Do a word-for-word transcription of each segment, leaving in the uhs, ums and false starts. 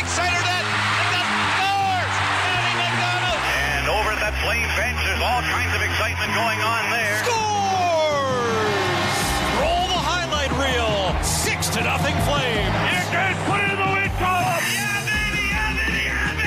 center net. Scores! Eddie McDonald! And over at that Flame bench, there's all kinds of excitement going on there. Scores! Roll the highlight reel. Six to nothing Flame. Here goes, put it in the wind column. Yeah, baby, yeah, baby, yeah,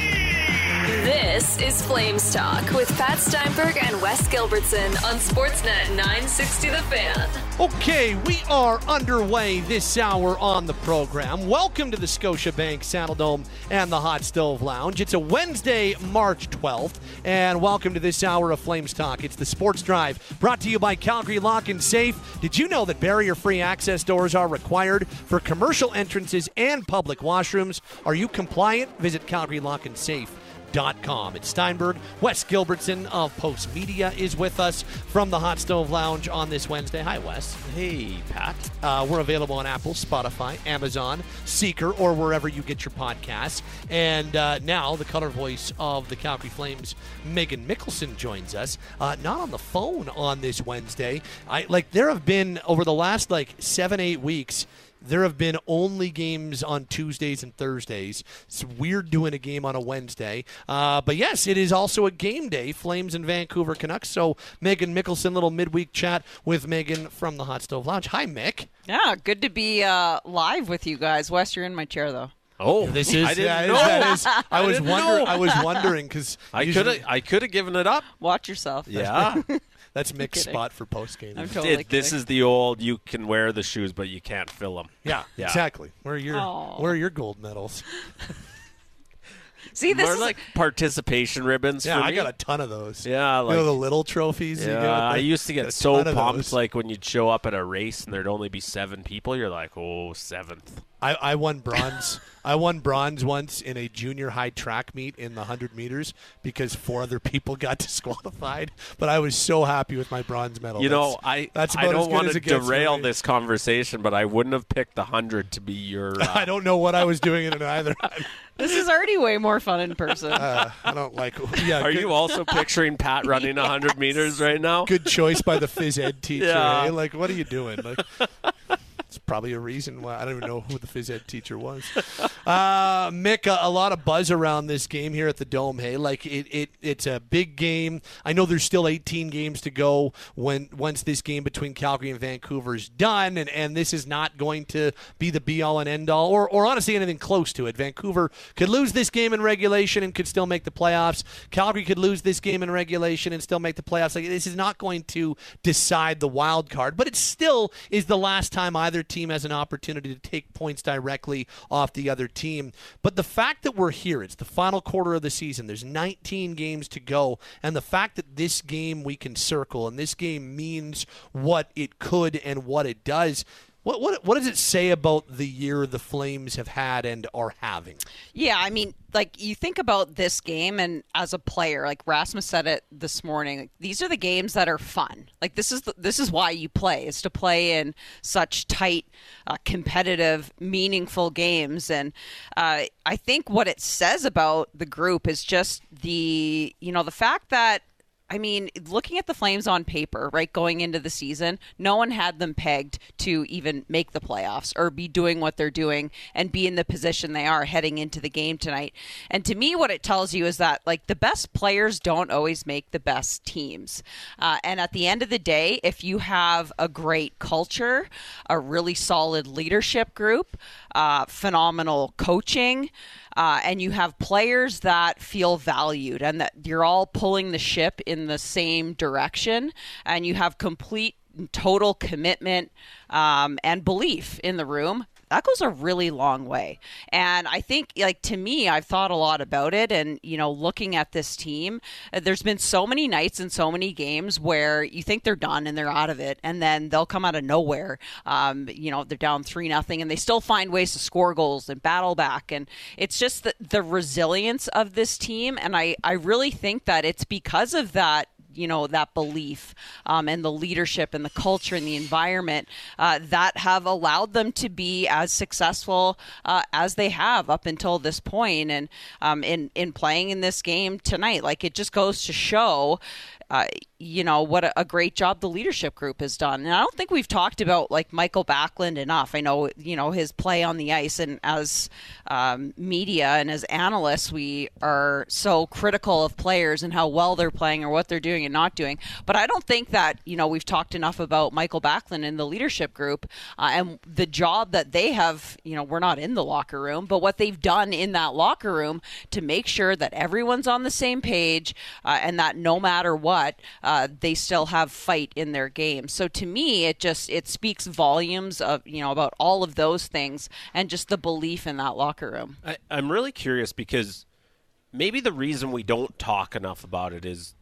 baby. This is Flames Talk with Pat Steinberg and Wes Gilbertson on Sportsnet nine sixty The Fan. Okay, we are underway this hour on the program. Welcome to the Scotiabank Saddledome and the Hot Stove Lounge. It's a Wednesday, March twelfth, and welcome to this hour of Flames Talk. It's the Sports Drive, brought to you by Calgary Lock and Safe. Did you know that barrier-free access doors are required for commercial entrances and public washrooms? Are you compliant? Visit Calgary Lock and Safe. Dot com. It's Steinberg. Wes Gilbertson of Post Media is with us from the Hot Stove Lounge on this Wednesday. Hi, Wes. Hey, Pat. Uh, we're available on Apple, Spotify, Amazon, Seeker, or wherever you get your podcasts. And uh, now the color voice of the Calgary Flames, Megan Mickelson, joins us. Uh, not on the phone on this Wednesday. I like there have been over the last like seven, eight weeks. There have been only games on Tuesdays and Thursdays. It's weird doing a game on a Wednesday. Uh, but yes, it is also a game day, Flames and Vancouver Canucks. So Megan Mickelson, little midweek chat with Megan from the Hot Stove Lounge. Hi, Mick. Yeah, good to be uh, live with you guys. Wes, you're in my chair, though. Oh, this is. I didn't that know. Is, that is, I, I was didn't wondering. know. I was wondering because I could have. I could have given it up. Watch yourself. Yeah. That's Mick's kidding. spot for post game. I'm totally It- this kidding. is the old. You can wear the shoes, but you can't fill them. Yeah, Yeah. exactly. Where are your Aw. Where are your gold medals? See, this More is like participation ribbons. Yeah, for I me. got a ton of those. Yeah, you like know the little trophies. you yeah. get? I used to A get so ton of pumped, those. like when you'd show up at a race and there'd only be seven people. You're like, oh, seventh. I, I won bronze. I won bronze once in a junior high track meet in the one hundred meters because four other people got disqualified. But I was so happy with my bronze medal. You know, That's- I that's I about as don't good want as to it gets for derail me. this conversation, but I wouldn't have picked the hundred to be your. Uh, I don't know what I was doing in it either. I, this is already way more fun in person. uh, I don't like. Yeah, Are good, you also picturing Pat running a hundred meters right now? good choice by the phys ed teacher. Yeah. eh? Like, what are you doing? Like, it's probably a reason why I don't even know who the phys ed teacher was. Uh, Mick, a, a lot of buzz around this game here at the Dome. Hey, like it, it, it's a big game. I know there's still eighteen games to go when once this game between Calgary and Vancouver is done, and, and this is not going to be the be all and end all, or or honestly anything close to it. Vancouver could lose this game in regulation and could still make the playoffs. Calgary could lose this game in regulation and still make the playoffs. Like this is not going to decide the wild card, but it still is the last time either team has an opportunity to take points directly off the other team. But the fact that we're here, it's the final quarter of the season, there's nineteen games to go, and the fact that this game we can circle and this game means what it could and what it does, what what what does it say about the year the Flames have had and are having? Yeah, I mean, like you think about this game, and as a player, like Rasmus said it this morning, like, these are the games that are fun. Like this is the, this is why you play, is to play in such tight, uh, competitive, meaningful games. And uh, I think what it says about the group is just the you know the fact that. I mean, looking at the Flames on paper, right, going into the season, no one had them pegged to even make the playoffs or be doing what they're doing and be in the position they are heading into the game tonight. And to me, what it tells you is that, like, the best players don't always make the best teams. Uh, and at the end of the day, if you have a great culture, a really solid leadership group, uh, phenomenal coaching, Uh, and you have players that feel valued and that you're all pulling the ship in the same direction, and you have complete total commitment um, and belief in the room, that goes a really long way. And I think, like, to me, I've thought a lot about it. And, you know, looking at this team, uh, there's been so many nights and so many games where you think they're done and they're out of it. And then they'll come out of nowhere. Um, you know, they're down three nothing and they still find ways to score goals and battle back. And it's just the, the resilience of this team. And I, I really think that it's because of that, you know, that belief um, and the leadership and the culture and the environment uh, that have allowed them to be as successful uh, as they have up until this point. And um, in, in playing in this game tonight, like, it just goes to show uh, you know, what a, a great job the leadership group has done. And I don't think we've talked about like Michael Backlund enough. I know, you know, his play on the ice, and as um, media and as analysts, we are so critical of players and how well they're playing or what they're doing and not doing. But I don't think that, you know, we've talked enough about Michael Backlund and the leadership group uh, and the job that they have. You know, we're not in the locker room, but what they've done in that locker room to make sure that everyone's on the same page uh, and that no matter what, uh, they still have fight in their game. So to me, it just it speaks volumes of, you know, about all of those things and just the belief in that locker room. I, I'm really curious because maybe the reason we don't talk enough about it is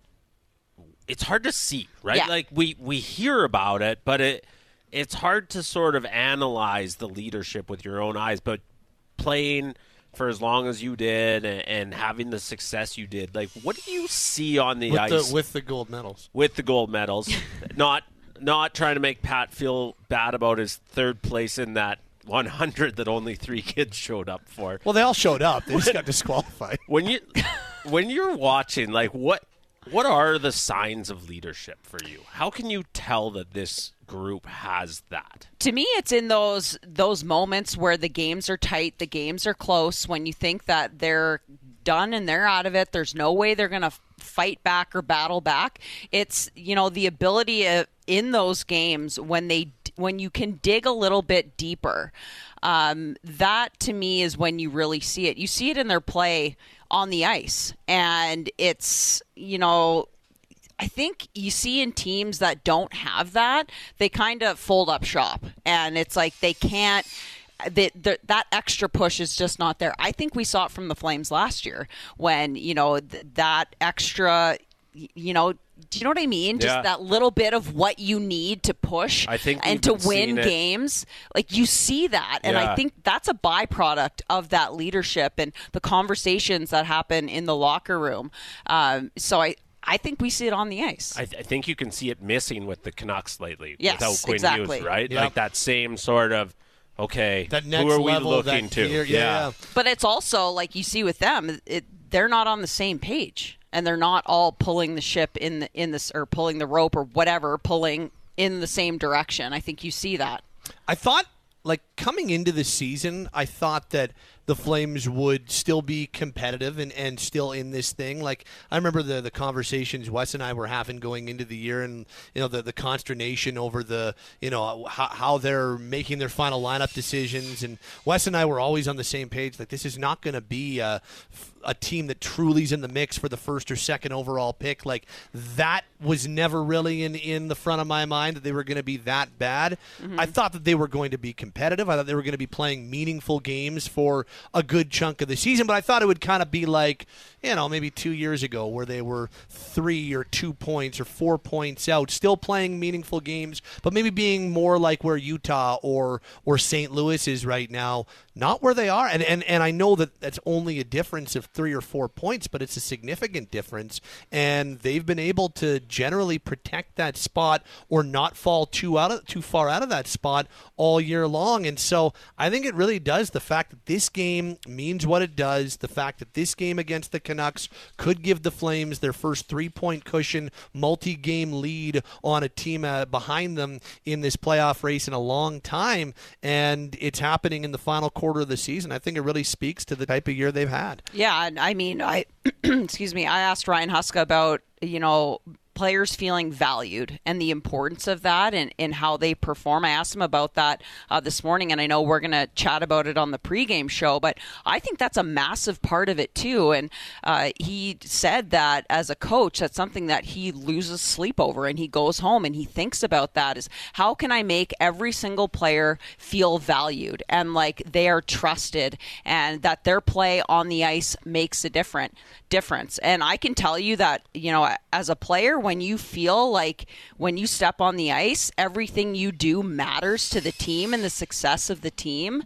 it's hard to see, right? Yeah. Like we, we hear about it, but it it's hard to sort of analyze the leadership with your own eyes. But playing for as long as you did and, and having the success you did, like what do you see on the with ice the, with the gold medals? With the gold medals, not not trying to make Pat feel bad about his third place in that one hundred that only three kids showed up for. Well, they all showed up. They just got disqualified. When you when you're watching, like what what are the signs of leadership for you? How can you tell that this group has that? To me, it's in those those moments where the games are tight, the games are close, when you think that they're done and they're out of it, there's no way they're going to fight back or battle back. It's, you know, the ability of, in those games when they when you can dig a little bit deeper. Um, that to me is when you really see it. You see it in their play on the ice, and it's, you know, I think you see in teams that don't have that, they kind of fold up shop, and it's like they can't. The, the, that extra push is just not there. I think we saw it from the Flames last year when, you know, th- that extra, you know, do you know what I mean? Just yeah. that little bit of what you need to push I think and to win games. Like, you see that. And yeah. I think that's a byproduct of that leadership and the conversations that happen in the locker room. Um, so I, I think we see it on the ice. I, th- I think you can see it missing with the Canucks lately. Yes, without Quinn exactly. Hughes, right? Yep. Like that same sort of, okay, That next who are we level, looking that to? tier, yeah, yeah. But it's also, like you see with them, it, they're not on the same page. And they're not all pulling the ship in the, in this, or pulling the rope or whatever, pulling in the same direction. I think you see that. I thought, like, coming into the season, I thought that the Flames would still be competitive and, and still in this thing. Like, I remember the the conversations Wes and I were having going into the year, and, you know, the, the consternation over the, you know, how, how they're making their final lineup decisions. And Wes and I were always on the same page. Like, this is not going to be a, a team that truly is in the mix for the first or second overall pick. Like, that was never really in, in the front of my mind that they were going to be that bad. Mm-hmm. I thought that they were going to be competitive. I thought they were going to be playing meaningful games for a good chunk of the season, but I thought it would kind of be like, you know, maybe two years ago where they were three or two points or four points out, still playing meaningful games, but maybe being more like where Utah or or Saint Louis is right now, not where they are. And, and, and I know that that's only a difference of three or four points, but it's a significant difference, and they've been able to generally protect that spot or not fall too out of, too far out of that spot all year long. And so I think it really does, the fact that this game means what it does, the fact that this game against the Canucks could give the Flames their first three-point cushion, multi-game lead on a team uh, behind them in this playoff race in a long time, and it's happening in the final quarter of the season. I think it really speaks to the type of year they've had. Yeah, and I mean, I excuse me, I asked Ryan Huska about, you know, players feeling valued and the importance of that and, and how they perform. I asked him about that uh, this morning, and I know we're going to chat about it on the pregame show, but I think that's a massive part of it too. And uh, he said that as a coach, that's something that he loses sleep over, and he goes home and he thinks about that, is how can I make every single player feel valued and like they are trusted and that their play on the ice makes a different difference. And I can tell you that, you know, as a player, when you feel like when you step on the ice, everything you do matters to the team and the success of the team,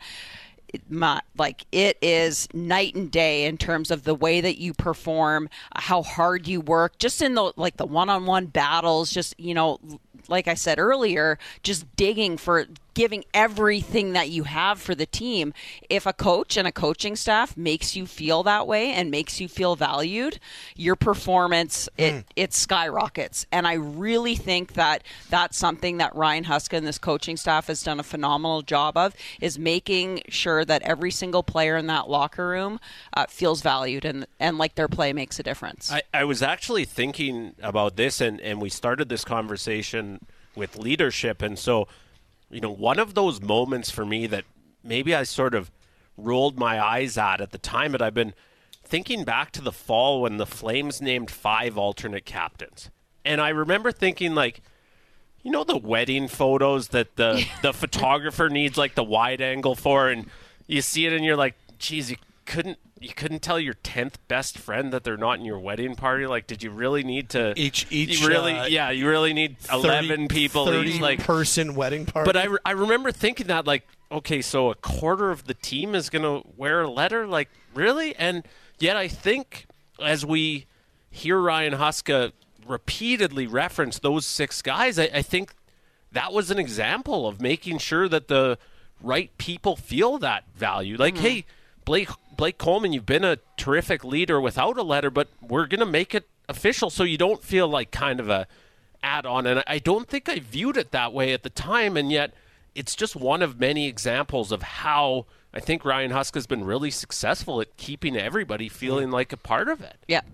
my, like it is night and day in terms of the way that you perform, how hard you work, just in the like the one-on-one battles, just, you know, like I said earlier, just digging for giving everything that you have for the team. If a coach and a coaching staff makes you feel that way and makes you feel valued, your performance, it, mm. it skyrockets. And I really think that that's something that Ryan Huska and this coaching staff has done a phenomenal job of, is making sure that every single player in that locker room uh, feels valued and, and like their play makes a difference. I, I was actually thinking about this, and, and we started this conversation with leadership, and so you know, one of those moments for me that maybe I sort of rolled my eyes at at the time, but I've been thinking back to the fall when the Flames named five alternate captains. And I remember thinking, like, you know, the wedding photos that the, the photographer needs, like, the wide angle for, and you see it and you're like, geez, you couldn't you couldn't tell your tenth best friend that they're not in your wedding party? Like, did you really need to each each you really uh, yeah you really need eleven people thirty each, like person wedding party? But I, re- I remember thinking that, like, okay, so a quarter of the team is going to wear a letter, like, really? And yet I think as we hear Ryan Huska repeatedly reference those six guys, I, I think that was an example of making sure that the right people feel that value. Like, mm-hmm. hey, Blake Blake Coleman, you've been a terrific leader without a letter, but we're going to make it official so you don't feel like kind of a add-on. And I don't think I viewed it that way at the time, and yet it's just one of many examples of how I think Ryan Huska has been really successful at keeping everybody feeling like a part of it. Yeah.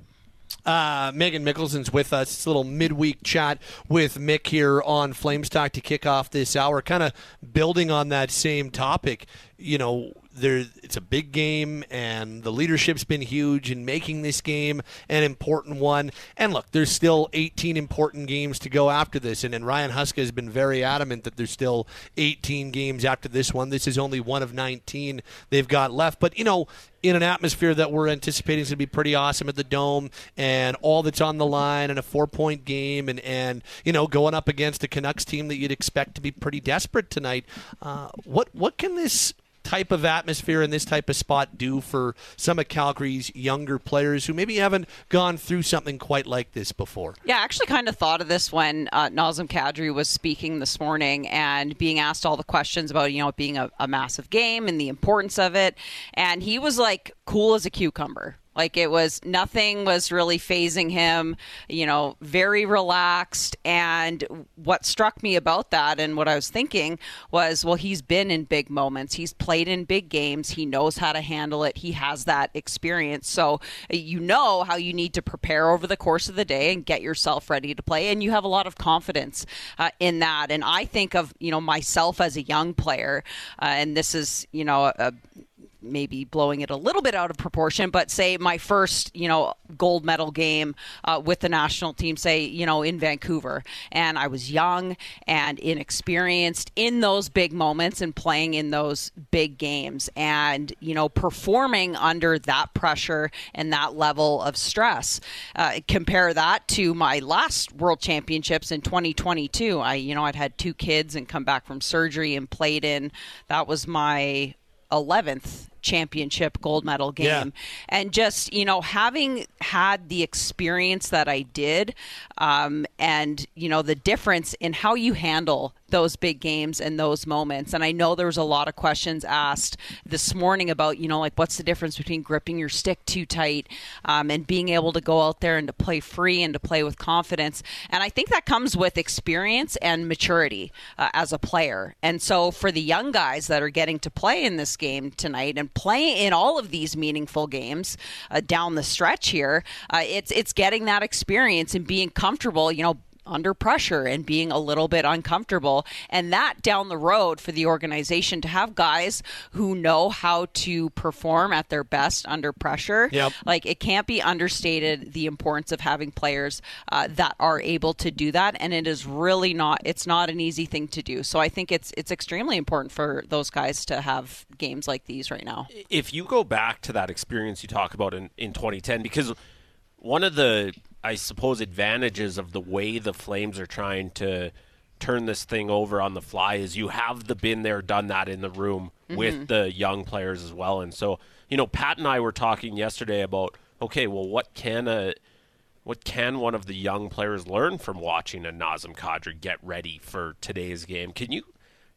Uh, Megan Mickelson's with us. It's a little midweek chat with Mick here on Flames Talk to kick off this hour, kind of building on that same topic. You know, there it's a big game, and the leadership's been huge in making this game an important one. And look, there's still eighteen important games to go after this, and, and Ryan Huska has been very adamant that there's still eighteen games after this one. This is only one of nineteen they've got left. But, you know, in an atmosphere that we're anticipating is going to be pretty awesome at the Dome, and all that's on the line, and a four-point game, and, and you know, going up against a Canucks team that you'd expect to be pretty desperate tonight, uh, what what can this type of atmosphere and this type of spot do for some of Calgary's younger players who maybe haven't gone through something quite like this before? Yeah, I actually kind of thought of this when uh, Nazem Kadri was speaking this morning and being asked all the questions about, you know, it being a, a massive game and the importance of it. And he was like cool as a cucumber. Like, it was, nothing was really fazing him, you know, very relaxed. And what struck me about that and what I was thinking was, well, he's been in big moments. He's played in big games. He knows how to handle it. He has that experience. So you know how you need to prepare over the course of the day and get yourself ready to play. And you have a lot of confidence uh, in that. And I think of, you know, myself as a young player, uh, and this is, you know, a, a maybe blowing it a little bit out of proportion, but say my first, you know, gold medal game uh, with the national team, say, you know, in Vancouver. And I was young and inexperienced in those big moments and playing in those big games and, you know, performing under that pressure and that level of stress. Uh, compare that to my last World Championships in twenty twenty-two. I, you know, I'd had two kids and come back from surgery and played in, that was my eleventh championship gold medal game. Yeah. And just, you know, having had the experience that I did, um, and, you know, the difference in how you handle those big games and those moments. And I know there was a lot of questions asked this morning about, you know, like, what's the difference between gripping your stick too tight um, and being able to go out there and to play free and to play with confidence. And I think that comes with experience and maturity uh, as a player. And so for the young guys that are getting to play in this game tonight and play in all of these meaningful games uh, down the stretch here, uh, it's it's getting that experience and being comfortable, you know, under pressure and being a little bit uncomfortable. And that down the road for the organization to have guys who know how to perform at their best under pressure. Yep. Like, it can't be understated the importance of having players uh, that are able to do that. And it is really not, it's not an easy thing to do. So I think it's it's extremely important for those guys to have games like these right now. If you go back to that experience you talk about in, in twenty ten, because one of the, I suppose, advantages of the way the Flames are trying to turn this thing over on the fly is you have the been there, done that in the room mm-hmm. with the young players as well. And so, you know, Pat and I were talking yesterday about, okay, well, what can a what can one of the young players learn from watching a Nazem Kadri get ready for today's game? Can you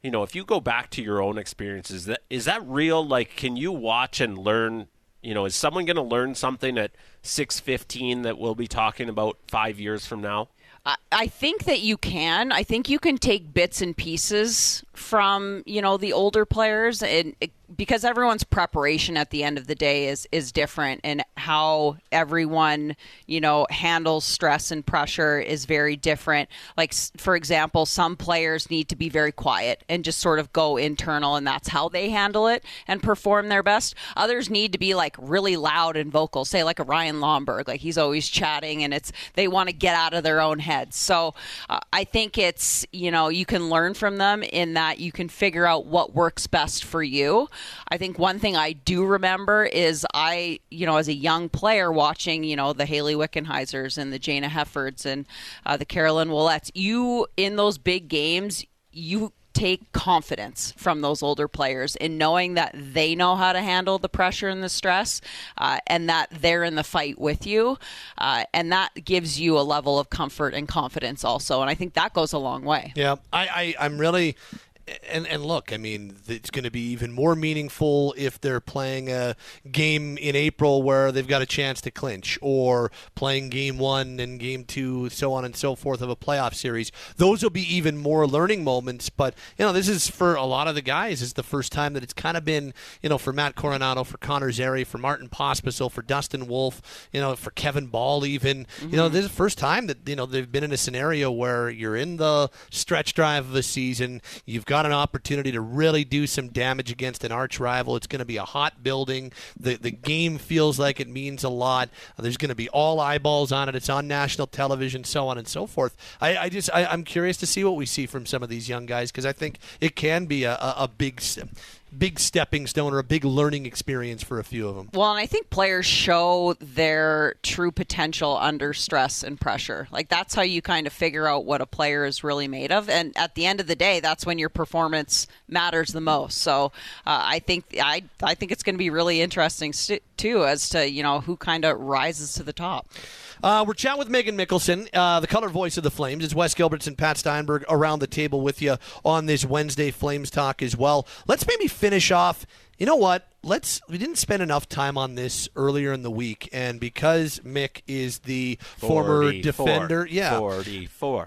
you know, if you go back to your own experiences, that is that real? Like, can you watch and learn? You know, is someone going to learn something at six fifteen that we'll be talking about five years from now? I, I think that you can. I think you can take bits and pieces from, you know, the older players, and it, because everyone's preparation at the end of the day is is different, and how everyone, you know, handles stress and pressure is very different. Like, for example, some players need to be very quiet and just sort of go internal, and that's how they handle it and perform their best. Others need to be like really loud and vocal, say like a Ryan Lomberg, like he's always chatting, and it's they want to get out of their own heads. So uh, I think it's, you know, you can learn from them in that you can figure out what works best for you. I think one thing I do remember is I, you know, as a young player watching, you know, the Haley Wickenheisers and the Jana Heffords and uh, the Carolyn Ouellette, you, in those big games, you take confidence from those older players in knowing that they know how to handle the pressure and the stress, uh, and that they're in the fight with you. Uh, and that gives you a level of comfort and confidence also. And I think that goes a long way. Yeah, I, I, I'm really... And and look, I mean, it's going to be even more meaningful if they're playing a game in April where they've got a chance to clinch, or playing game one and game two, so on and so forth of a playoff series. Those will be even more learning moments. But, you know, this is for a lot of the guys, is the first time that it's kind of been, you know, for Matt Coronado, for Connor Zary, for Martin Pospisil, for Dustin Wolf, you know, for Kevin Ball even. Mm-hmm. You know, this is the first time that, you know, they've been in a scenario where you're in the stretch drive of a season. You've got an opportunity to really do some damage against an arch rival. It's going to be a hot building. The the game feels like it means a lot. There's going to be all eyeballs on it. It's on national television, so on and so forth. I, I just I, I'm curious to see what we see from some of these young guys, because I think it can be a, a, a big big stepping stone or a big learning experience for a few of them. Well, and I think players show their true potential under stress and pressure. Like, that's how you kind of figure out what a player is really made of. And at the end of the day, that's when your performance matters the most. So uh, I think I I think it's going to be really interesting st- too, as to, you know, who kind of rises to the top. Uh, we're chatting with Megan Mickelson, uh, the color voice of the Flames. It's Wes Gilbertson, Pat Steinberg around the table with you on this Wednesday Flames Talk as well. Let's maybe finish off. You know what? Let's. We didn't spend enough time on this earlier in the week, and because Mick is the former defender, yeah, forty-four.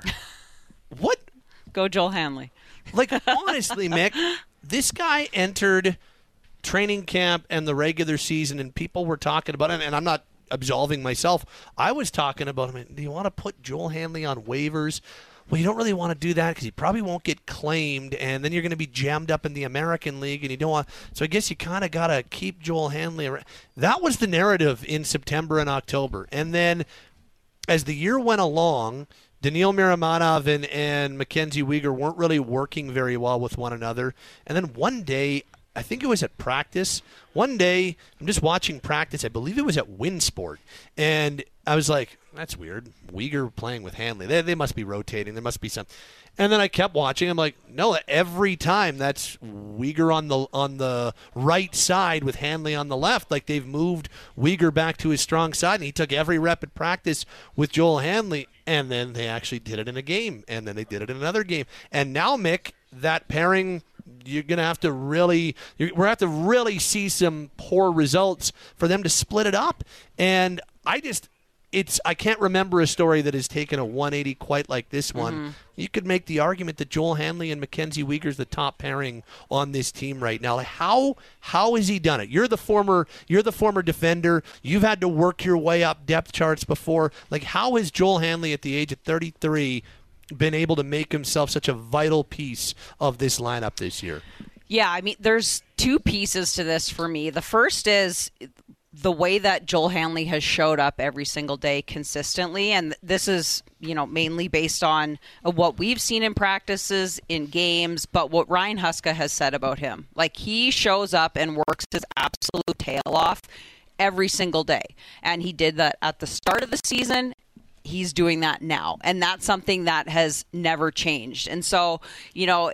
What? Go Joel Hanley. Like, honestly, Mick, this guy entered training camp and the regular season, and people were talking about it, and I'm not absolving myself. I was talking about him. Do you want to put Joel Hanley on waivers? Well, you don't really want to do that because he probably won't get claimed, and then you're going to be jammed up in the American League, and you don't want. So I guess you kind of got to keep Joel Hanley around. That was the narrative in September and October, and then as the year went along, Daniil Miramanov and, and Mackenzie Weegar weren't really working very well with one another, and then one day, I think it was at practice. One day, I'm just watching practice. I believe it was at Winsport. And I was like, that's weird. Weegar playing with Hanley. They, they must be rotating. There must be some. And then I kept watching. I'm like, no, every time that's Weegar on the on the right side with Hanley on the left. Like, they've moved Weegar back to his strong side. And he took every rep at practice with Joel Hanley. And then they actually did it in a game. And then they did it in another game. And now, Mick, that pairing, you're going to have to really you're, we're going to have to really see some poor results for them to split it up. And I just it's I can't remember a story that has taken a one eighty quite like this one. Mm-hmm. You could make the argument that Joel Hanley and Mackenzie Weegar is the top pairing on this team right now. Like, how how has he done it? You're the former you're the former defender. You've had to work your way up depth charts before. Like, how has Joel Hanley at the age of thirty-three been able to make himself such a vital piece of this lineup this year? Yeah, I mean, there's two pieces to this for me. The first is the way that Joel Hanley has showed up every single day consistently, and this is, you know, mainly based on what we've seen in practices, in games, but what Ryan Huska has said about him. Like, he shows up and works his absolute tail off every single day, and he did that at the start of the season. He's doing that now, and that's something that has never changed. And so, you know, it, it,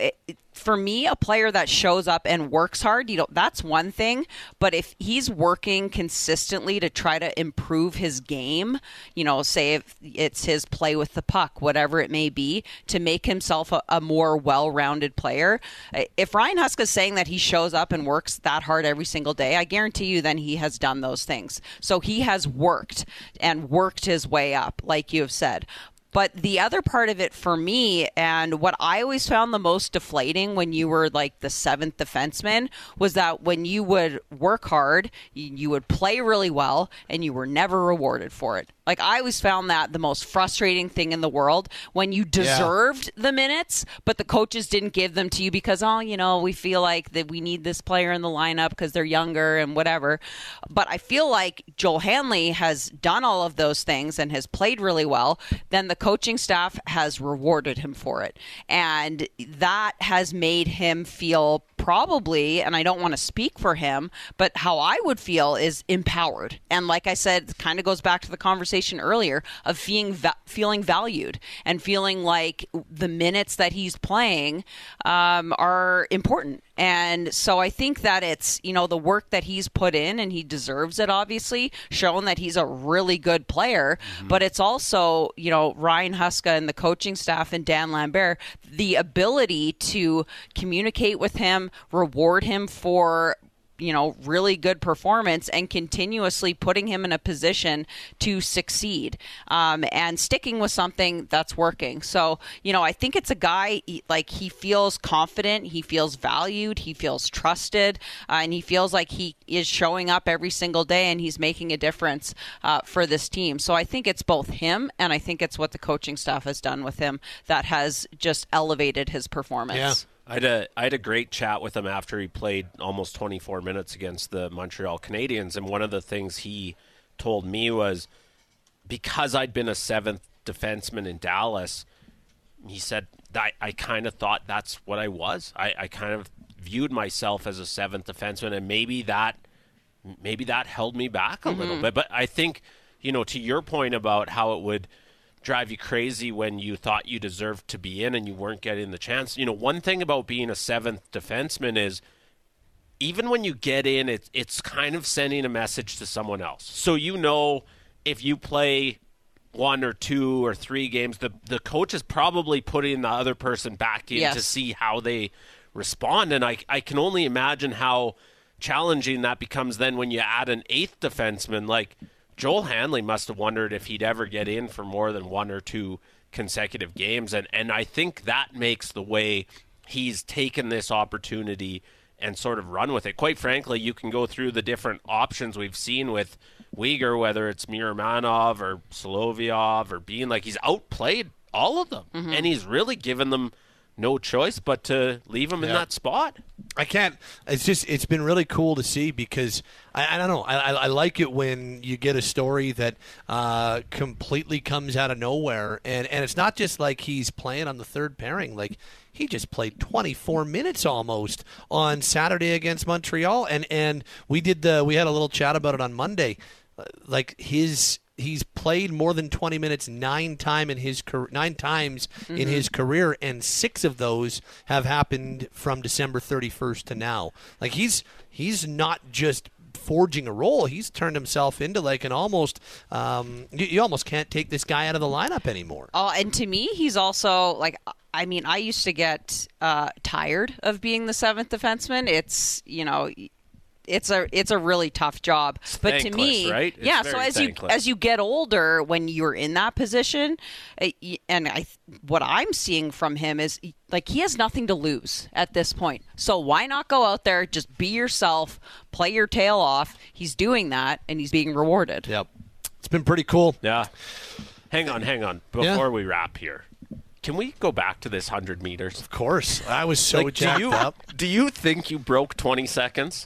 for me, a player that shows up and works hard, you know, that's one thing. But if he's working consistently to try to improve his game, you know, say if it's his play with the puck, whatever it may be, to make himself a, a more well-rounded player. If Ryan Huska is saying that he shows up and works that hard every single day, I guarantee you then he has done those things. So he has worked and worked his way up, like you have said. But the other part of it for me, and what I always found the most deflating when you were like the seventh defenseman, was that when you would work hard, you would play really well, and you were never rewarded for it. Like, I always found that the most frustrating thing in the world, when you deserved yeah. the minutes, but the coaches didn't give them to you because, oh, you know, we feel like that we need this player in the lineup because they're younger and whatever. But I feel like Joel Hanley has done all of those things and has played really well. Then the coaching staff has rewarded him for it. And that has made him feel probably, and I don't want to speak for him, but how I would feel is empowered. And like I said, it kind of goes back to the conversation earlier of feeling va- feeling valued and feeling like the minutes that he's playing um, are important. And so I think that it's, you know, the work that he's put in, and he deserves it, obviously, showing that he's a really good player. Mm-hmm. But it's also, you know, Ryan Huska and the coaching staff and Dan Lambert, the ability to communicate with him, reward him for, you know, really good performance and continuously putting him in a position to succeed um, and sticking with something that's working. So, you know, I think it's a guy, like, he feels confident, he feels valued, he feels trusted, uh, and he feels like he is showing up every single day and he's making a difference uh, for this team. So I think it's both him and I think it's what the coaching staff has done with him that has just elevated his performance. Yeah. I had a I had a great chat with him after he played almost twenty-four minutes against the Montreal Canadiens, and one of the things he told me was, because I'd been a seventh defenseman in Dallas, he said, I, I kind of thought that's what I was. I, I kind of viewed myself as a seventh defenseman, and maybe that maybe that held me back a mm-hmm. little bit. But I think, you know, to your point about how it would drive you crazy when you thought you deserved to be in and you weren't getting the chance. You know, one thing about being a seventh defenseman is even when you get in, it, it's kind of sending a message to someone else. So, you know, if you play one or two or three games, the, the coach is probably putting the other person back in yes. to see how they respond. And I, I can only imagine how challenging that becomes then when you add an eighth defenseman. Like, Joel Hanley must have wondered if he'd ever get in for more than one or two consecutive games. And, and I think that makes the way he's taken this opportunity and sort of run with it. Quite frankly, you can go through the different options we've seen with Weegar, whether it's Miramanov or Solovyov or Bean. Like, he's outplayed all of them. Mm-hmm. And he's really given them no choice but to leave him yeah. in that spot. I can't. It's just, it's been really cool to see because I, I don't know. I, I like it when you get a story that uh, completely comes out of nowhere, and and it's not just like he's playing on the third pairing. Like, he just played twenty-four minutes almost on Saturday against Montreal, and and we did the we had a little chat about it on Monday. Like, his. He's played more than twenty minutes nine time in his nine times mm-hmm. in his career, and six of those have happened from December thirty-first to now. Like, he's he's not just forging a role; he's turned himself into like an almost. Um, you, you almost can't take this guy out of the lineup anymore. Oh, and to me, he's also like. I mean, I used to get uh, tired of being the seventh defenseman. It's, you know. It's a it's a really tough job, it's but to me, right? It's yeah. So as thankless. you as you get older, when you're in that position, and I what I'm seeing from him is like he has nothing to lose at this point. So why not go out there, just be yourself, play your tail off? He's doing that, and he's being rewarded. Yep, it's been pretty cool. Yeah. Hang on, hang on. Before yeah. we wrap here, can we go back to this hundred meters? Of course, I was so like, jacked do you, up. Do you think you broke twenty seconds?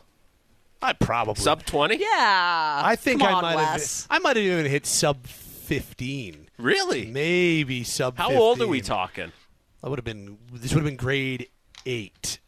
I probably sub twenty. Yeah, I think Come I on, might Wes. have. I might have even hit sub fifteen. Really? Maybe sub. How fifteen. old are we talking? I would have been. This would have been grade eight.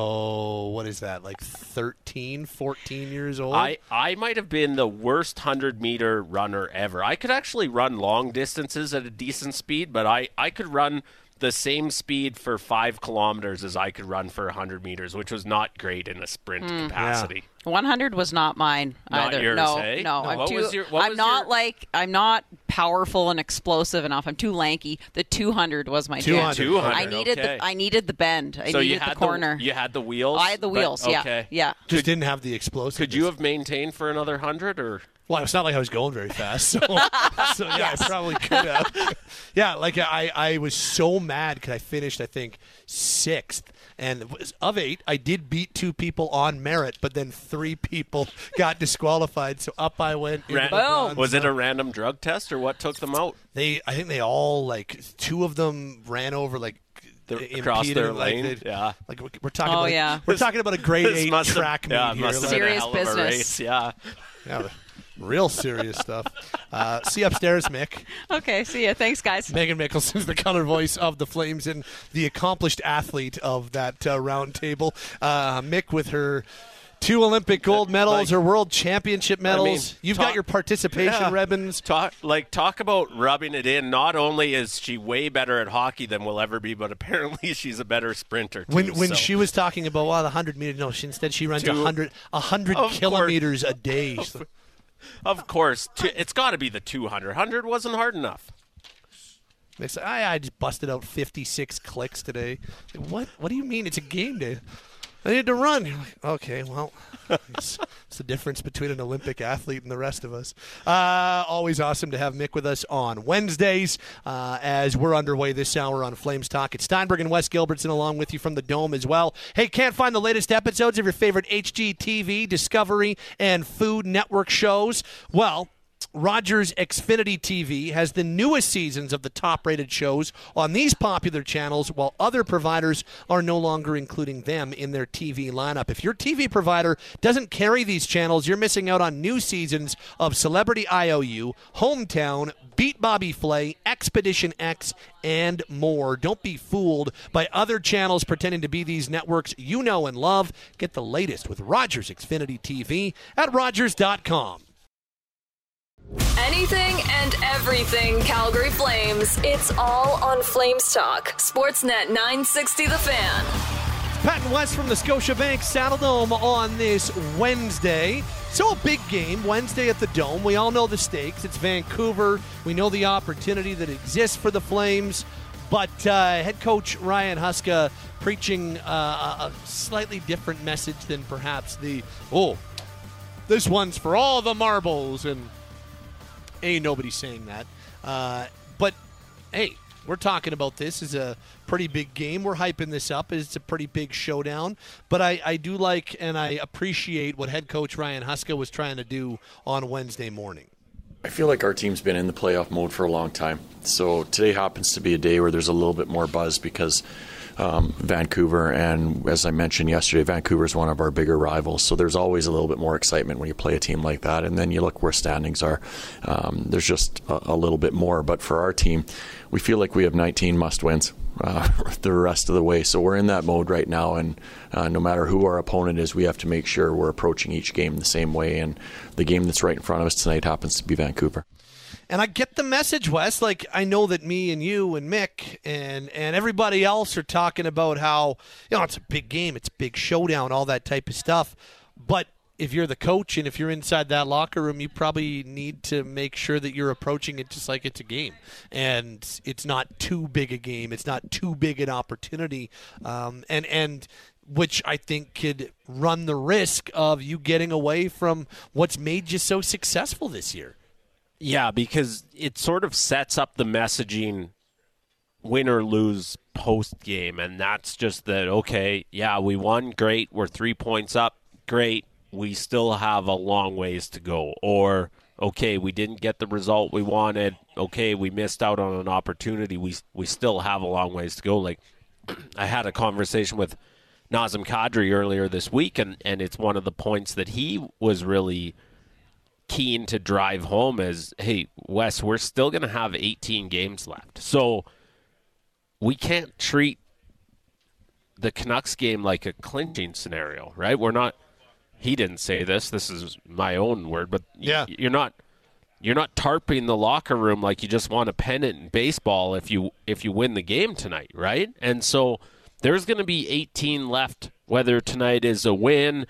So what is that? Like thirteen, fourteen years old. I I might have been the worst hundred meter runner ever. I could actually run long distances at a decent speed, but I I could run the same speed for five kilometers as I could run for one hundred meters, which was not great in a sprint Mm. capacity. one hundred was not mine Not either. yours, no, eh? no, No. I'm What too. was your- what I'm was not your- like I'm not powerful and explosive enough. I'm too lanky. The two hundred was my two jam. hundred. two hundred. I needed okay. the I needed the bend. I so needed you had the corner. you had the wheels. I had the but- wheels. Yeah, okay. yeah. Just didn't have the explosiveness. Could you have maintained for another hundred or? Well, it's not like I was going very fast, so, so yeah, I probably could have. Yeah, like I, I was so mad because I finished, I think, sixth. And of eight, I did beat two people on merit, but then three people got disqualified. So up I went. into Ran- the bronze. Was it a random drug test or what took them out? They, I think they all like two of them ran over like The- across impeded, their like, lane? they- Yeah. Like we're, we're talking. Oh, about, yeah. We're talking about a grade This eight must have- track meet yeah, it here. must have like- been a Serious hell of a business. race, yeah. yeah, real serious stuff. Uh, see you upstairs, Mick. Okay, see ya. Thanks, guys. Megan Mickelson's the color voice of the Flames and the accomplished athlete of that uh, round table. Uh, Mick with her two Olympic gold medals, Like- her world championship medals. mean, You've talk- got your participation Yeah. ribbons. Talk like talk about rubbing it in. Not only is she way better at hockey than we'll ever be, but apparently she's a better sprinter too. When when so. she was talking about well, the hundred meters, no, she instead she runs a Two- hundred a hundred Of course. kilometers a day. So- Of course, two, it's got to be the two hundred. one hundred wasn't hard enough. They say, I, I just busted out fifty-six clicks today. Like, what? What do you mean? It's a game day. I need to run. You're like, okay, well, it's, it's the difference between an Olympic athlete and the rest of us. Uh, always awesome to have Mick with us on Wednesdays uh, as we're underway this hour on Flames Talk. It's Steinberg and Wes Gilbertson along with you from the Dome as well. Hey, can't find the latest episodes of your favorite H G T V, Discovery, and Food Network shows? Well, Rogers Xfinity T V has the newest seasons of the top-rated shows on these popular channels, while other providers are no longer including them in their T V lineup. If your T V provider doesn't carry these channels, you're missing out on new seasons of Celebrity I O U, Hometown, Beat Bobby Flay, Expedition X, and more. Don't be fooled by other channels pretending to be these networks you know and love. Get the latest with Rogers Xfinity T V at Rogers dot com. Anything and everything Calgary Flames. It's all on Flames Talk. Sportsnet nine sixty The Fan. Pat and West from the Scotiabank Saddle Dome on this Wednesday. So a big game Wednesday at the Dome. We all know the stakes. It's Vancouver. We know the opportunity that exists for the Flames. But uh, head coach Ryan Huska preaching uh, a slightly different message than perhaps the, oh, this one's for all the marbles. And ain't nobody saying that. Uh, but, hey, we're talking about this as a pretty big game. We're hyping this up as it's a pretty big showdown. But I, I do like and I appreciate what head coach Ryan Huska was trying to do on Wednesday morning. I feel like our team's been in the playoff mode for a long time. So today happens to be a day where there's a little bit more buzz because um, Vancouver, and as I mentioned yesterday, Vancouver is one of our bigger rivals. So there's always a little bit more excitement when you play a team like that. And then you look where standings are. Um, there's just a, a little bit more. But for our team, we feel like we have nineteen must-wins uh, the rest of the way. So we're in that mode right now. And uh, no matter who our opponent is, we have to make sure we're approaching each game the same way. And the game that's right in front of us tonight happens to be Vancouver. And I get the message, Wes. Like, I know that me and you and Mick and, and everybody else are talking about how, you know, it's a big game, it's a big showdown, all that type of stuff. But if you're the coach and if you're inside that locker room, you probably need to make sure that you're approaching it just like it's a game. And it's not too big a game. It's not too big an opportunity. Um, and, and which I think could run the risk of you getting away from what's made you so successful this year. Yeah, because it sort of sets up the messaging win or lose post game, and that's just that, okay, yeah, we won, great, we're three points up, great, we still have a long ways to go. Or, okay, we didn't get the result we wanted, okay, we missed out on an opportunity, we we still have a long ways to go. Like, I had a conversation with Nazem Kadri earlier this week, and, and it's one of the points that he was really keen to drive home is, hey, Wes, we're still going to have eighteen games left. So we can't treat the Canucks game like a clinching scenario, right? We're not, he didn't say this, this is my own word, but yeah. you're not you're not tarping the locker room like you just want a pennant in baseball if you if you win the game tonight, right? And so there's going to be eighteen left, whether tonight is a win,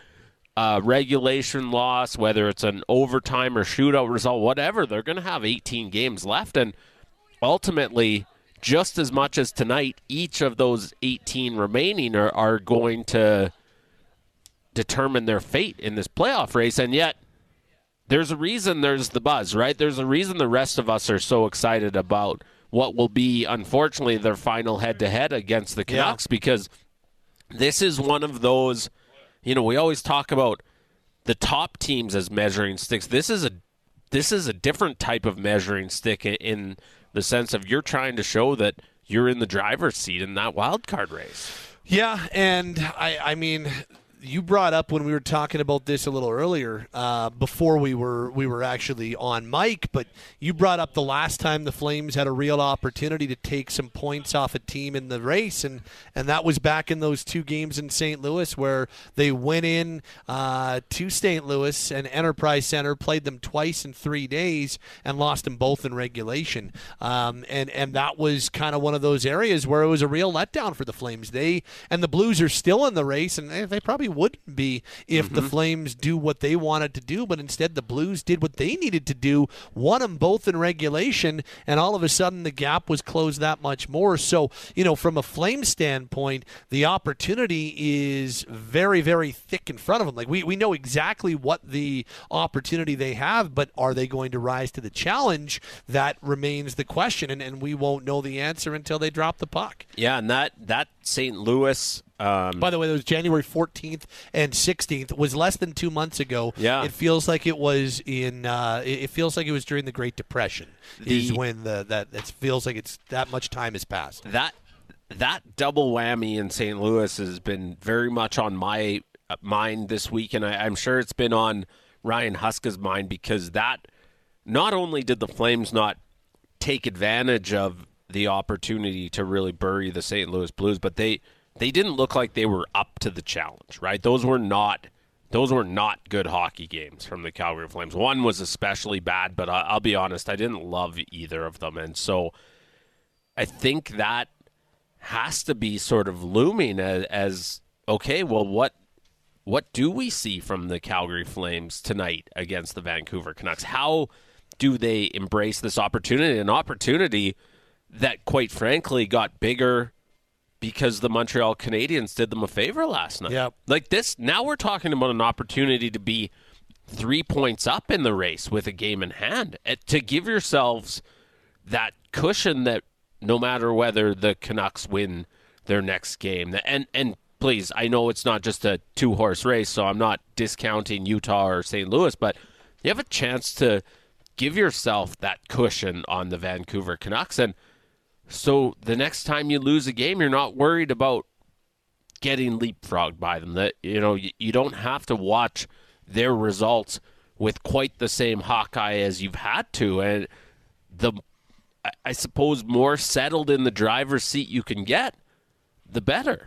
a regulation loss, whether it's an overtime or shootout result, whatever. They're going to have eighteen games left, and ultimately, just as much as tonight, each of those eighteen remaining are, are going to determine their fate in this playoff race, and yet there's a reason there's the buzz, right? There's a reason the rest of us are so excited about what will be, unfortunately, their final head-to-head against the Canucks, yeah. because this is one of those, you know, we always talk about the top teams as measuring sticks. This is a this is a different type of measuring stick in, in the sense of you're trying to show that you're in the driver's seat in that wild card race. Yeah, and I, I mean, you brought up when we were talking about this a little earlier, uh, before we were we were actually on mic, but you brought up the last time the Flames had a real opportunity to take some points off a team in the race, and, and that was back in those two games in Saint Louis where they went in uh, to Saint Louis and Enterprise Center, played them twice in three days, and lost them both in regulation. Um, and, and that was kind of one of those areas where it was a real letdown for the Flames. They and the Blues are still in the race, and they, they probably wouldn't be if mm-hmm. the Flames do what they wanted to do, but instead the Blues did what they needed to do, won them both in regulation, and all of a sudden the gap was closed that much more. So, you know, from a Flames standpoint, the opportunity is very, very thick in front of them. Like, we, we know exactly what the opportunity they have, but are they going to rise to the challenge? That remains the question, and, and we won't know the answer until they drop the puck. Yeah, and that, that Saint Louis... Um, By the way, it was January fourteenth and sixteenth. It was less than two months ago. Yeah. It feels like it was in. Uh, it feels like it was during the Great Depression. The, is when the that it feels like it's that much time has passed. That that double whammy in Saint Louis has been very much on my mind this week, and I, I'm sure it's been on Ryan Huska's mind, because that not only did the Flames not take advantage of the opportunity to really bury the Saint Louis Blues, but they. They didn't look like they were up to the challenge, right? Those were not those were not good hockey games from the Calgary Flames. One was especially bad, but I'll be honest, I didn't love either of them. And so I think that has to be sort of looming as, as okay, well, what what do we see from the Calgary Flames tonight against the Vancouver Canucks? How do they embrace this opportunity? An opportunity that, quite frankly, got bigger because the Montreal Canadiens did them a favor last night. Yep. Like this, now we're talking about an opportunity to be three points up in the race with a game in hand, to give yourselves that cushion that no matter whether the Canucks win their next game. And, and please, I know it's not just a two-horse race, so I'm not discounting Utah or Saint Louis, but you have a chance to give yourself that cushion on the Vancouver Canucks. And so the next time you lose a game, you're not worried about getting leapfrogged by them. That, you know, you, you don't have to watch their results with quite the same hawkeye as you've had to. And the, I suppose, more settled in the driver's seat you can get, the better.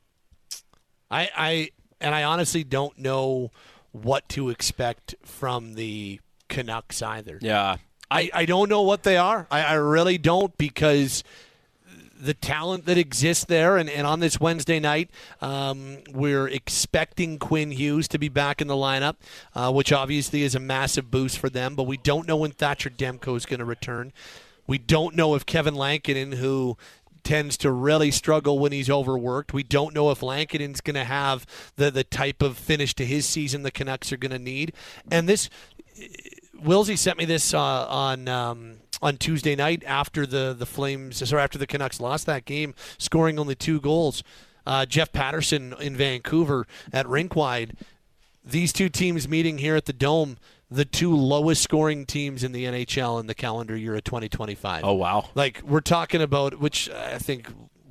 I, I and I honestly don't know what to expect from the Canucks either. Yeah. I, I don't know what they are. I, I really don't, because the talent that exists there, and, and on this Wednesday night, um, we're expecting Quinn Hughes to be back in the lineup, uh, which obviously is a massive boost for them, but we don't know when Thatcher Demko is going to return. We don't know if Kevin Lankinen, who tends to really struggle when he's overworked. We don't know if Lankinen's going to have the, the type of finish to his season the Canucks are going to need. And this... Wilsey sent me this uh, on um, on Tuesday night after the, the Flames, sorry, after the Canucks lost that game, scoring only two goals. Uh, Jeff Patterson in Vancouver at Rinkwide. These two teams meeting here at the Dome, the two lowest scoring teams in the N H L in the calendar year of twenty twenty-five. Oh, wow. Like, we're talking about, which I think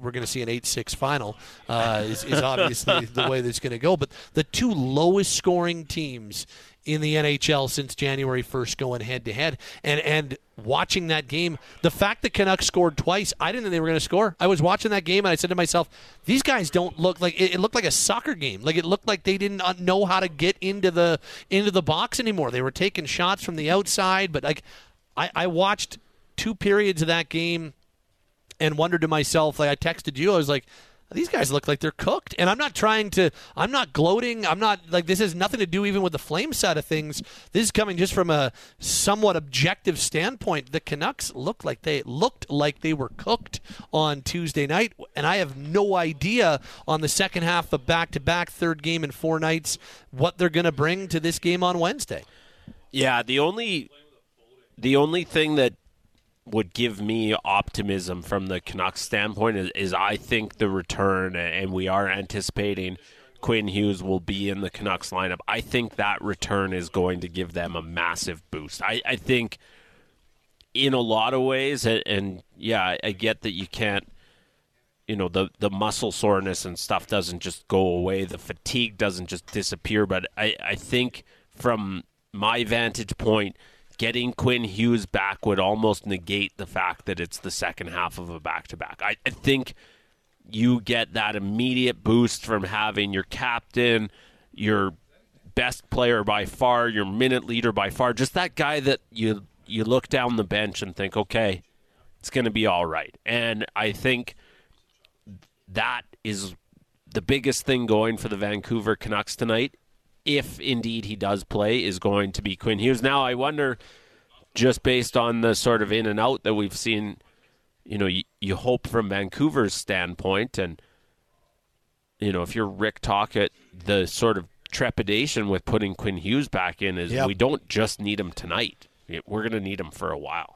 we're going to see an eight six final uh, is, is obviously the way that's going to go. But the two lowest scoring teams in the N H L since January first going head-to-head. And and watching that game, the fact that Canucks scored twice, I didn't think they were going to score. I was watching that game, and I said to myself, these guys don't look like – it looked like a soccer game. Like, it looked like they didn't know how to get into the into the box anymore. They were taking shots from the outside. But, like, I, I watched two periods of that game and wondered to myself, like, I texted you, I was like – these guys look like they're cooked. And I'm not trying to, I'm not gloating. I'm not, like, this has nothing to do even with the Flames side of things. This is coming just from a somewhat objective standpoint. The Canucks looked like they looked like they were cooked on Tuesday night. And I have no idea on the second half of back-to-back, third game in four nights, what they're going to bring to this game on Wednesday. Yeah, the only, the only thing that would give me optimism from the Canucks standpoint is, is I think the return, and we are anticipating Quinn Hughes will be in the Canucks lineup. I think that return is going to give them a massive boost. I, I think in a lot of ways, and, and yeah, I get that you can't, you know, the, the muscle soreness and stuff doesn't just go away. The fatigue doesn't just disappear. But I, I think from my vantage point, getting Quinn Hughes back would almost negate the fact that it's the second half of a back-to-back. I, I think you get that immediate boost from having your captain, your best player by far, your minute leader by far, just that guy that you you look down the bench and think, okay, it's going to be all right. And I think that is the biggest thing going for the Vancouver Canucks tonight, if indeed he does play, is going to be Quinn Hughes. Now, I wonder, just based on the sort of in and out that we've seen, you know, you, you hope from Vancouver's standpoint, and, you know, if you're Rick Tocchet, the sort of trepidation with putting Quinn Hughes back in is yep. we don't just need him tonight. We're going to need him for a while.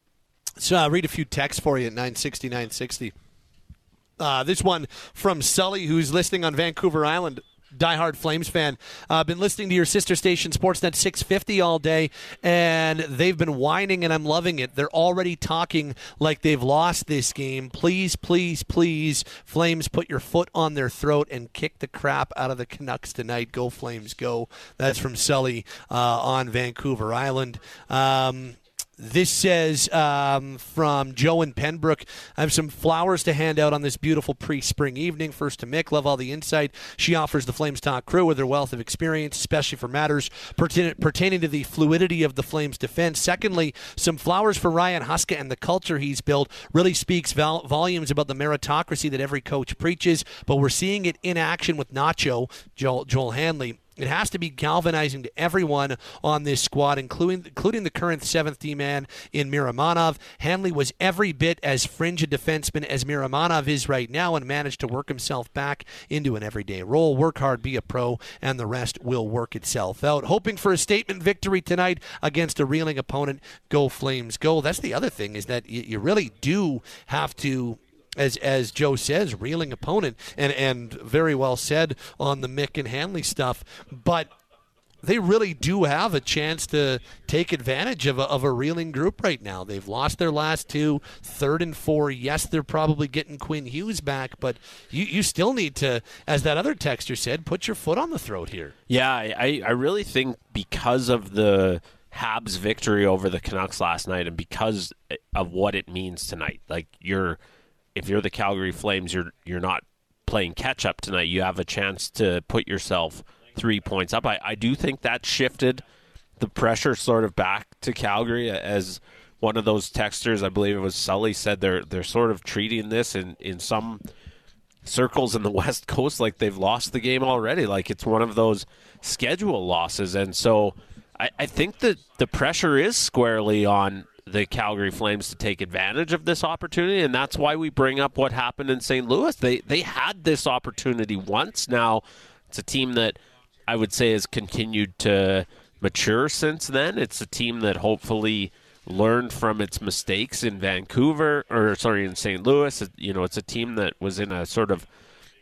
So I'll read a few texts for you at nine sixty, nine sixty. Uh, this one from Sully, who's listening on Vancouver Island. Diehard Flames fan. I've uh, been listening to your sister station, Sportsnet six fifty, all day, and they've been whining, and I'm loving it. They're already talking like they've lost this game. Please, please, please, Flames, put your foot on their throat and kick the crap out of the Canucks tonight. Go, Flames, go. That's from Sully uh, on Vancouver Island. Um... This says um, from Joe in Pembroke, I have some flowers to hand out on this beautiful pre-spring evening. First to Mick, love all the insight she offers the Flames Talk crew with her wealth of experience, especially for matters pertain- pertaining to the fluidity of the Flames defense. Secondly, some flowers for Ryan Huska and the culture he's built. Really speaks vol- volumes about the meritocracy that every coach preaches, but we're seeing it in action with Nacho, Joel, Joel Hanley. It has to be galvanizing to everyone on this squad, including including the current seventh D-man in Miramanov. Hanley was every bit as fringe a defenseman as Miramanov is right now and managed to work himself back into an everyday role. Work hard, be a pro, and the rest will work itself out. Hoping for a statement victory tonight against a reeling opponent. Go Flames, go. That's the other thing, is that you, you really do have to, As as Joe says, reeling opponent, and, and very well said on the Mick and Hanley stuff, but they really do have a chance to take advantage of a, of a reeling group right now. They've lost their last two, third and four. Yes, they're probably getting Quinn Hughes back, but you, you still need to, as that other texter said, put your foot on the throat here. Yeah, I, I really think because of the Habs victory over the Canucks last night and because of what it means tonight, like you're if you're the Calgary Flames, you're you're not playing catch-up tonight. You have a chance to put yourself three points up. I, I do think that shifted the pressure sort of back to Calgary, as one of those texters, I believe it was Sully, said they're they're sort of treating this in, in some circles in the West Coast like they've lost the game already, like it's one of those schedule losses. And so I, I think that the pressure is squarely on the Calgary Flames to take advantage of this opportunity, and that's why we bring up what happened in Saint Louis. They they had this opportunity once. Now, it's a team that I would say has continued to mature since then. It's a team that hopefully learned from its mistakes in Vancouver, or sorry, in Saint Louis. You know, it's a team that was in a sort of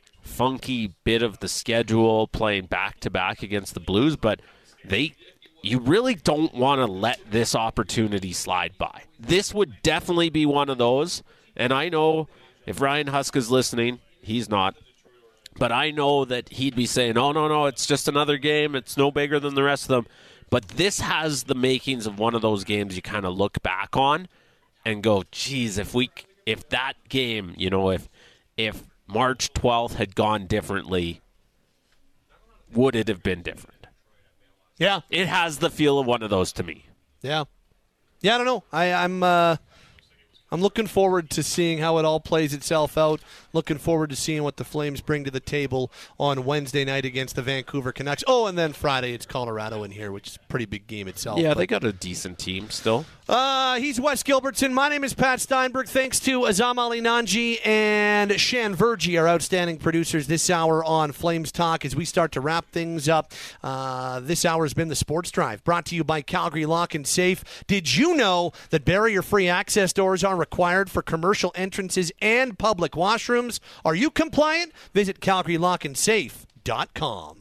funky bit of the schedule, playing back-to-back against the Blues, but they... You really don't want to let this opportunity slide by. This would definitely be one of those, and I know if Ryan Husk is listening, he's not. But I know that he'd be saying, oh, no, no, it's just another game. It's no bigger than the rest of them. But this has the makings of one of those games you kind of look back on and go, geez, if we, if that game, you know, if if March twelfth had gone differently, would it have been different? Yeah. It has the feel of one of those to me. Yeah. Yeah, I don't know. I, I'm uh, I'm looking forward to seeing how it all plays itself out. Looking forward to seeing what the Flames bring to the table on Wednesday night against the Vancouver Canucks. Oh, and then Friday it's Colorado in here, which is a pretty big game itself. Yeah, but, they got a decent team still. Uh, he's Wes Gilbertson. My name is Pat Steinberg. Thanks to Azam Ali Nanji and Shan Verji, our outstanding producers this hour on Flames Talk as we start to wrap things up. Uh, this hour has been the Sports Drive, brought to you by Calgary Lock and Safe. Did you know that barrier-free access doors are required for commercial entrances and public washrooms? Are you compliant? Visit Calgary Lock and Safe dot com.